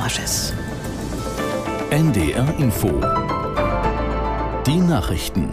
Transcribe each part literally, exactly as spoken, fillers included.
Garages. N D R Info. Die Nachrichten.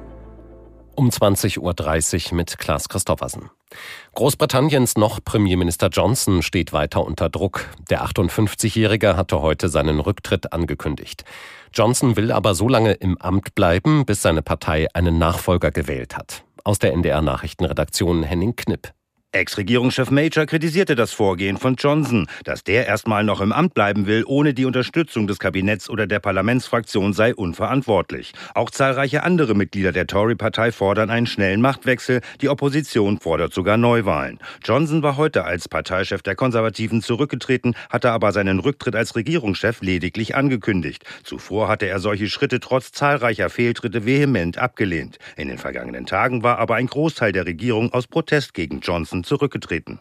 Um zwanzig Uhr dreißig mit Klaas Christoffersen. Großbritanniens noch Premierminister Johnson steht weiter unter Druck. Der achtundfünfzigjährige hatte heute seinen Rücktritt angekündigt. Johnson will aber so lange im Amt bleiben, bis seine Partei einen Nachfolger gewählt hat. Aus der N D R-Nachrichtenredaktion Henning Knipp. Ex-Regierungschef Major kritisierte das Vorgehen von Johnson. Dass der erstmal noch im Amt bleiben will, ohne die Unterstützung des Kabinetts oder der Parlamentsfraktion, sei unverantwortlich. Auch zahlreiche andere Mitglieder der Tory-Partei fordern einen schnellen Machtwechsel. Die Opposition fordert sogar Neuwahlen. Johnson war heute als Parteichef der Konservativen zurückgetreten, hatte aber seinen Rücktritt als Regierungschef lediglich angekündigt. Zuvor hatte er solche Schritte trotz zahlreicher Fehltritte vehement abgelehnt. In den vergangenen Tagen war aber ein Großteil der Regierung aus Protest gegen Johnson zurückgetreten.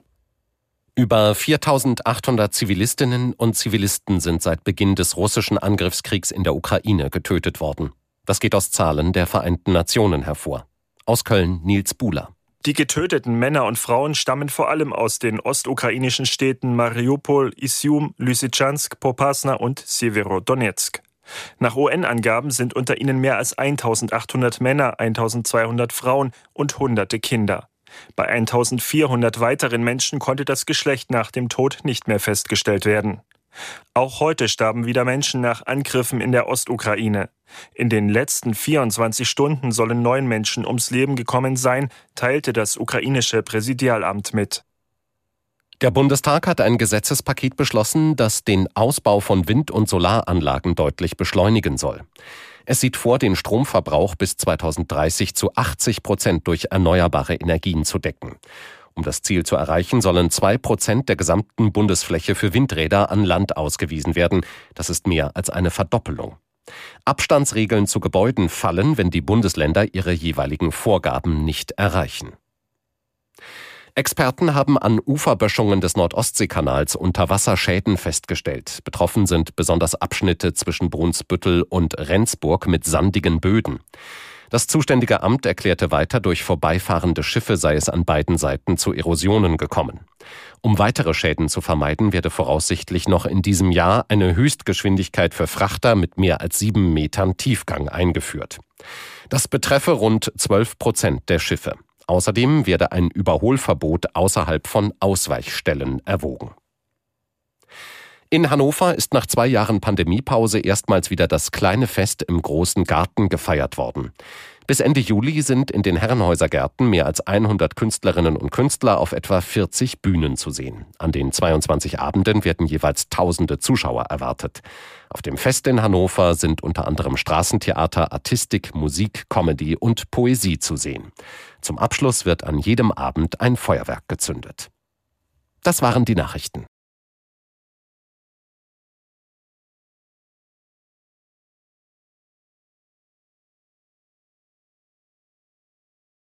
Über viertausendachthundert Zivilistinnen und Zivilisten sind seit Beginn des russischen Angriffskriegs in der Ukraine getötet worden. Das geht aus Zahlen der Vereinten Nationen hervor. Aus Köln Nils Buhler. Die getöteten Männer und Frauen stammen vor allem aus den ostukrainischen Städten Mariupol, Isium, Lysychansk, Popasna und Severodonetsk. Nach U N-Angaben sind unter ihnen mehr als eintausendachthundert Männer, eintausendzweihundert Frauen und hunderte Kinder. Bei eintausendvierhundert weiteren Menschen konnte das Geschlecht nach dem Tod nicht mehr festgestellt werden. Auch heute starben wieder Menschen nach Angriffen in der Ostukraine. In den letzten vierundzwanzig Stunden sollen neun Menschen ums Leben gekommen sein, teilte das ukrainische Präsidialamt mit. Der Bundestag hat ein Gesetzespaket beschlossen, das den Ausbau von Wind- und Solaranlagen deutlich beschleunigen soll. Es sieht vor, den Stromverbrauch bis zweitausenddreißig zu achtzig Prozent durch erneuerbare Energien zu decken. Um das Ziel zu erreichen, sollen zwei Prozent der gesamten Bundesfläche für Windräder an Land ausgewiesen werden. Das ist mehr als eine Verdoppelung. Abstandsregeln zu Gebäuden fallen, wenn die Bundesländer ihre jeweiligen Vorgaben nicht erreichen. Experten haben an Uferböschungen des Nordostseekanals Unterwasserschäden festgestellt. Betroffen sind besonders Abschnitte zwischen Brunsbüttel und Rendsburg mit sandigen Böden. Das zuständige Amt erklärte weiter, durch vorbeifahrende Schiffe sei es an beiden Seiten zu Erosionen gekommen. Um weitere Schäden zu vermeiden, werde voraussichtlich noch in diesem Jahr eine Höchstgeschwindigkeit für Frachter mit mehr als sieben Metern Tiefgang eingeführt. Das betreffe rund zwölf Prozent der Schiffe. Außerdem werde ein Überholverbot außerhalb von Ausweichstellen erwogen. In Hannover ist nach zwei Jahren Pandemiepause erstmals wieder das kleine Fest im großen Garten gefeiert worden. Bis Ende Juli sind in den Herrenhäuser-Gärten mehr als hundert Künstlerinnen und Künstler auf etwa vierzig Bühnen zu sehen. An den zweiundzwanzig Abenden werden jeweils tausende Zuschauer erwartet. Auf dem Fest in Hannover sind unter anderem Straßentheater, Artistik, Musik, Comedy und Poesie zu sehen. Zum Abschluss wird an jedem Abend ein Feuerwerk gezündet. Das waren die Nachrichten.